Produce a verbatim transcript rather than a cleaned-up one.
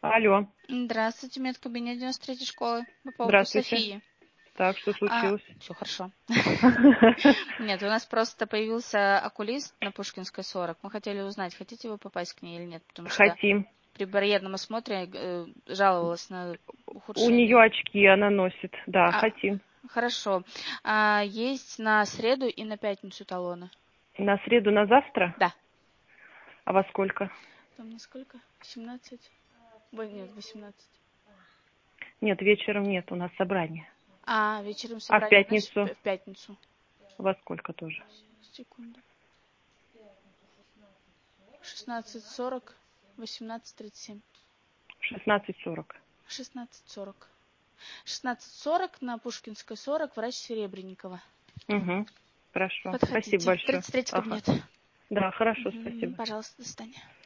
Алло, Здравствуйте, медкабинет девяносто третьей школы. По поводу здравствуйте. Софии. Так, что А, случилось? все хорошо. Нет, у нас просто появился окулист на Пушкинской сорок. Мы хотели узнать, хотите вы попасть к ней или нет, потому что Хотим. при барьерном осмотре э, жаловалась на У ухудшение. нее очки она носит. Да, А, хотим. хорошо. А, есть на среду и на пятницу талоны? На среду, на завтра? Да. А во сколько? Там на сколько? семнадцать? Ой, нет, восемнадцать. Нет, вечером нет, у нас собрание. А, вечером А в собрание, значит, пятницу? в пятницу. Во сколько тоже? Секунду. шестнадцать сорок, восемнадцать тридцать семь. шестнадцать сорок. шестнадцать сорок. шестнадцать сорок на Пушкинской сорок, врач Серебренникова. Угу. Хорошо. Спасибо Подходите. большое. тридцать третий Ага. кабинет. Да, хорошо, Мгм, спасибо. пожалуйста, до свидания.